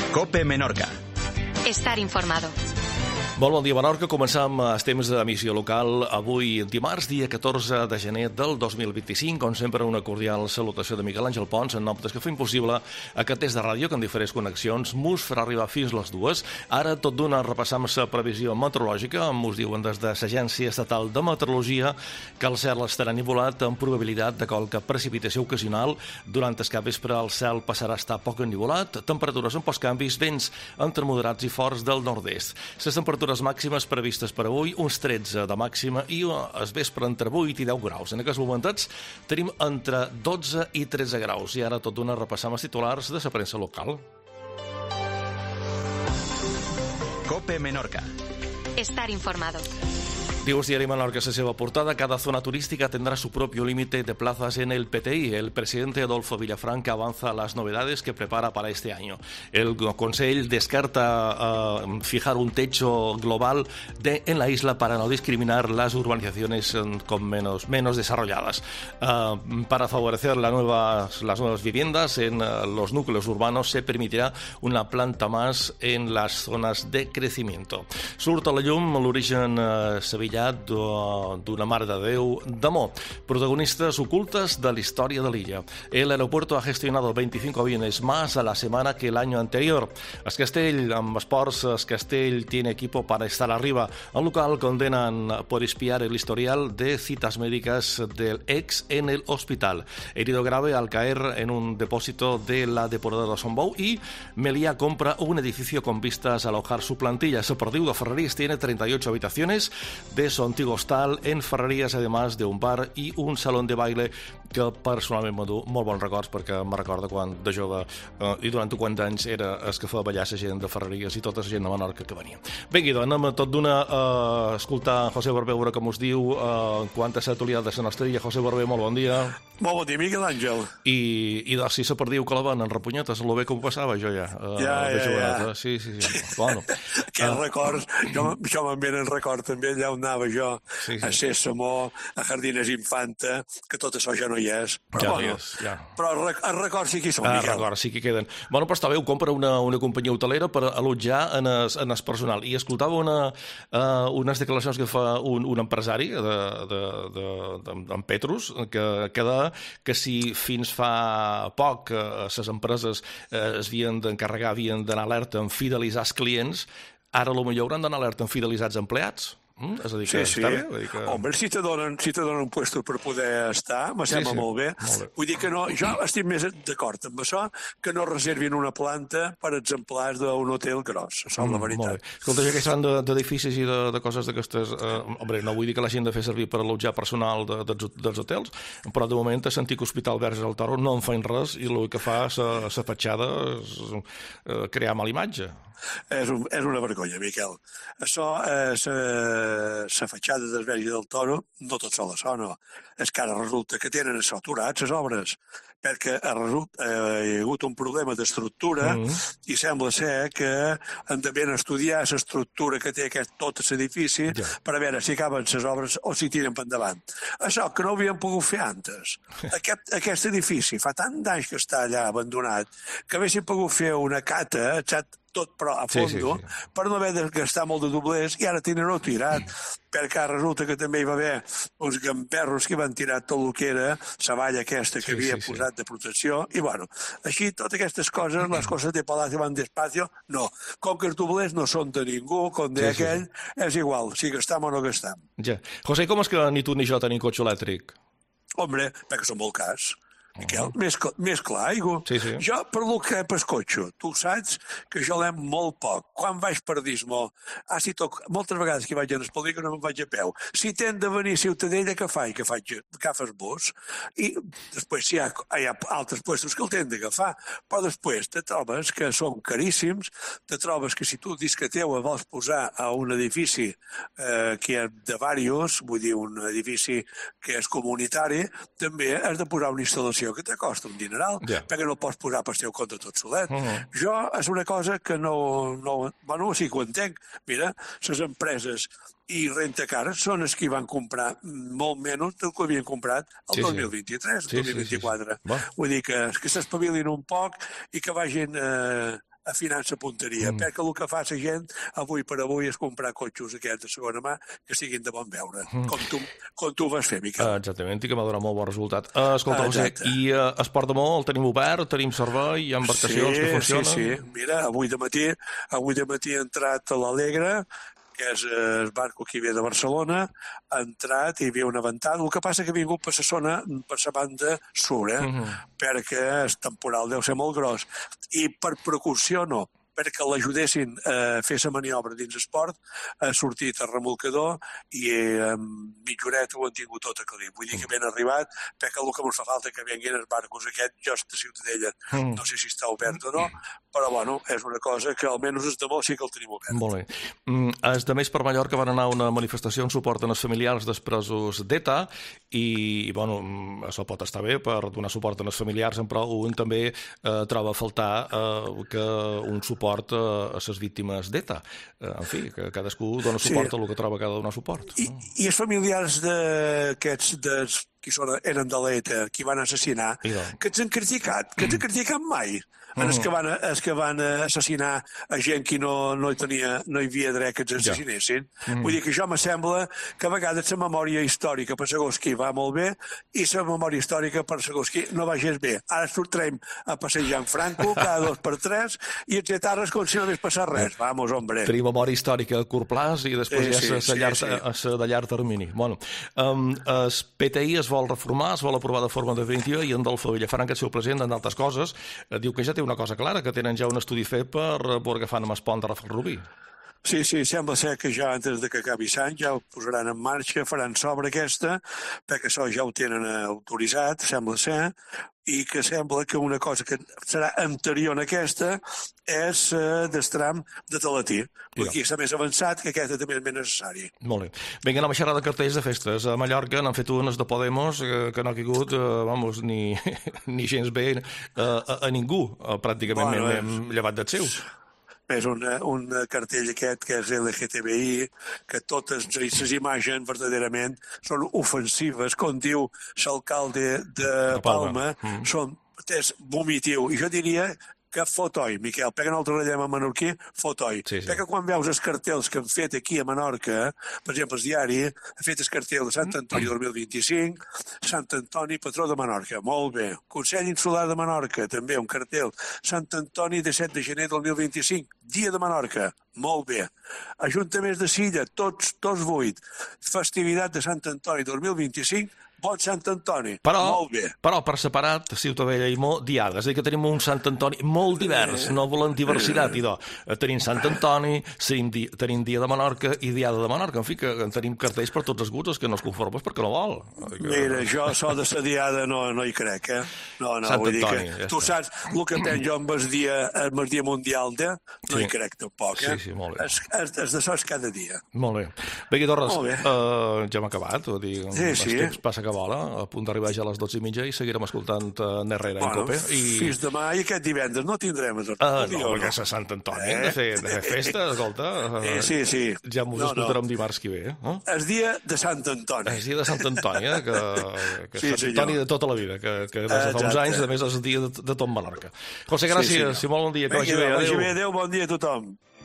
COPE Menorca. Estar informado. Molt bon dia, Menorca. Comencem els temps d'emissió local. Avui, dimarts, dia 14 de gener del 2025. Com sempre, una cordial salutació de Miquel Àngel Pons, en nom dels que fem possible aquest test de ràdio que en diferents connexions mos farà arribar fins les dues. Ara, tot d'una, repassam la previsió meteorològica. Mos diuen des de l'Agència Estatal de Meteorologia que el cel estarà ennuvolat amb probabilitat de qualque precipitació ocasional. Durant el capvespre, el cel passarà a estar poc ennuvolat. Temperatures amb pocs canvis, vents entre moderats i forts del nord-est. Les temperatures màximes previstes per avui, uns 13 de màxima i es vespre entre 8 i 10 graus. En aquests moments tenim entre 12 i 13 graus. I ara tot d'una repassam els titulars de la premsa local. COPE Menorca. Estar informado. Dios Diario Menorca, se seva portada. Cada zona turística tendrá su propio límite de plazas en el PTI. El presidente Adolfo Villafranca avanza las novedades que prepara para este año. El Consell descarta fijar un techo global en la isla para no discriminar las urbanizaciones con menos desarrolladas. Para favorecer las nuevas viviendas en los núcleos urbanos se permitirá una planta más en las zonas de crecimiento. Surt a la llum l'origen sevillà d'una Mare de Déu d'Amor. Protagonistas ocultas de la historia de l'illa. El aeropuerto ha gestionado 25 aviones más a la semana que el año anterior. Escastell, amb esports, Escastell tiene equipo para estar arriba. Al local condenan por espiar el historial de citas médicas del ex en el hospital. Herido grave al caer en un depósito de la depuradora de Son Bou, y Meliá compra un edificio con vistas a alojar su plantilla. Soperdiu de Ferreries tiene 38 habitaciones de su antiguo hostal en Ferreries, además de un bar i un salón de baile que personalment m'ha molt bons records, perquè me recorda quan de jove i durant 40 anys era el que feia ballar la gent de Ferreries i tota la gent de Menorca que venia. Vengui, doncs, anem tot d'una a escoltar José Barber, veure com us diu quant a la actualitat de la nostra illa. José Barber, molt bon dia. Molt bon dia, Miquel Àngel. I doncs, si se perdiu que la van en repunyetes, lo bé com passava jo ja. Ja. Sí. Bueno. Aquests records, jo me'n venen records també allà on anava jo, a Sésamo, a Jardines Infanta, que tot això ja no hi és. Però, però els records sí que hi són, Miquel. Els records sí que queden. Bueno, però està bé, ho compra una companyia hotelera per allotjar en el personal. I escoltava unes declaracions que fa un empresari d'en Petrus, que deia que si fins fa poc les empreses es havien d'encarregar, havien d'anar alerta en fidelitzar els clients, ara potser hauran d'anar alerta en fidelitzar els empleats. És a dir, que està bé. Home, si te donen un puesto per poder estar, me sembla molt bé. Vull dir que no, jo estic més d'acord amb això, que no reservin una planta per exemplars d'un hotel gros. Això és la veritat. Escolta, ja que estan d'edificis i de coses d'aquestes, home, no vull dir que l'hagin de fer servir per allotjar personal dels hotels, però de moment he sentit que Hospital Verges al Toro no en fan res i el que fa la fatxada és crear mala imatge. És una vergonya, Miquel. Això, la fatxada del Verge del Toro, no tot sol això, no. És que ara resulta que tenen això aturats, les obres, perquè hi ha hagut un problema d'estructura i sembla ser que han de ben estudiar l'estructura que té tot l'edifici per a veure si acaben les obres o si tiren per endavant. Això que no ho havien pogut fer antes. Aquest edifici fa tant d'anys que està allà abandonat que haguessin pogut fer una cata, tot però a fondo, per no haver de gastar molt de doblers, i ara tenen-ho tirat, perquè resulta que també hi va haver uns gamberros que van tirar tot el que era la valla aquesta que havia posat de protecció, i bueno, així totes aquestes coses, les coses de palacio van despacio, no. Com que els doblers no són de ningú, com deia aquell, és igual, si gastam o no gastam. Ja. José, com és que ni tu ni jo tenim cotxe elèctric? Hombre, perquè són molt cars. Miquel, més clar, aigua. Jo, per lo que per cotxe, tu saps que jo l'hem molt poc. Quan vaig per Dismo, moltes vegades que vaig a les pel·lícules me'n vaig a peu. Si t'hem de venir a Ciutadella, què faig? Que agafes bus. I després hi ha altres puestos que el tenen d'agafar. Però després te trobes que són caríssims, te trobes que si tu dius que teu vols posar a un edifici que és de diversos, vull dir, un edifici que és comunitari, també has de posar una instal·lació que te costa un dineral, perquè no el pots posar per teu compte tot solet. Jo és una cosa que bueno, sí que ho entenc. Mira, les empreses i rentacares són els que van comprar molt menys del que havien comprat el 2023, el 2024. Vull dir que s'espavilin un poc i que vagin afinant la punteria, perquè el que fa la gent avui per avui és comprar cotxos aquests de segona mà que siguin de bon veure, com tu vas fer, Miquel. Exactament, i que m'ha donat molt bon resultat. Escolta, José, i Esport de Mó el tenim obert, tenim servei, hi ha embarcacions que funcionen? Sí. Mira, avui de matí he entrat a l'Alegre, que és el barco que hi ve de Barcelona, ha entrat i hi havia una ventada. El que passa que ha vingut per la zona, per la banda sur, perquè el temporal deu ser molt gros. I per precaució no, perquè l'ajudessin a fer la maniobra dins esport, ha sortit el remolcador i mitja horeta ho han tingut tot aclarit. Vull dir que ben arribat, perquè el que ens fa falta que venguin els barcos aquest, jo de Ciutadella, no sé si està obert o no, però bueno, és una cosa que almenys els de Mó sí que el tenim obert. Molt bé. Els de Més per Mallorca van anar a una manifestació en suport als familiars dels presos d'ETA i, bueno, això pot estar bé per donar suport als familiars, però un també troba a faltar que un suport a les víctimes d'ETA. En fi, que cadascú dona suport a el que troba que ha de donar suport. I els familiars d'aquests qui eren de l'ETA, qui van assassinar, que ens han criticat mai. Els que van assassinar a gent que no hi havia dret que ens assassinessin. Vull dir que això me sembla que a vegades la memòria històrica per segons qui va molt bé i la memòria històrica per segons qui no va gens bé. Ara sortrem a passejar en Franco cada 2 per 3 i ens etarres com si no hagués passat res. Vamos, hombre. Tenim memòria històrica a curt plaç i després ja de llarg termini. Bueno, el PTI es vol reformar, es vol aprovar de forma definitiva i en Adolfo Villafranca, el seu president, en d'altres coses, diu que ja té una cosa clara, que tenen ja un estudi fet per veure què fan amb el pont de Rafael Rubí. Sí, sembla ser que ja antes de que acabi l'any ja ho posaran en marxa, faran sobre aquesta, perquè això ja ho tenen autoritzat, sembla ser, i que sembla que una cosa que serà anterior a aquesta és del tram de Talatí. Aquí està més avançat, que aquesta també és més necessari. Molt bé. Vinga, anem a xerrar de cartells de festes. A Mallorca n'han fet unes de Podemos que no ha caigut, ni gens bé a ningú, pràcticament, llevat dels seus. És un cartell aquest que és LGTBI, que totes les imatges verdaderament són ofensives, com diu l'alcalde de Palma, és vomitiu. I jo diria que fotoi, Miquel, perquè nosaltres ratllem a menorquí, fotoi. Perquè quan veus els cartells que han fet aquí a Menorca, per exemple, el diari ha fet el cartell de Sant Antoni 2025, Sant Antoni, patró de Menorca, molt bé. Consell Insular de Menorca, també un cartell. Sant Antoni, 17 de gener 2025, dia de Menorca, molt bé. Ajuntaments de Silla, tots 8. Festivitat de Sant Antoni 2025, bon Sant Antoni, molt bé. Però per separat, Ciutadella i Mó, diades. És a dir, que tenim un Sant Antoni molt divers, no volem diversitat. Tenim Sant Antoni, tenim Dia de Menorca i Diada de Menorca. En fi, que tenim cartells per tots els gustos, que no es conformen perquè no vol. Mira, jo so de la Diada no hi crec, No, vull dir que tu saps el que penjo amb el dia mundial no hi crec tampoc, Sí, molt bé. És d'això és cada dia. Molt bé. Bé, Torres, ja hem acabat, el temps passa que vola, a punt d'arribar ja a les 12:30 i seguirem escoltant Nerrera en Cope. Fins demà i aquest divendres no tindrem no, perquè és Sant Antoni, hem de fer festa, escolta. Sí. Ja m'ho escoltarem dimarts que ve. És dia de Sant Antoni. És dia de Sant Antoni, que és Sant Antoni de tota la vida, que des de fa uns anys, a més, és el dia de tot Menorca. José, gràcies, i molt bon dia, que vagi bé. Adéu, bon dia a tothom.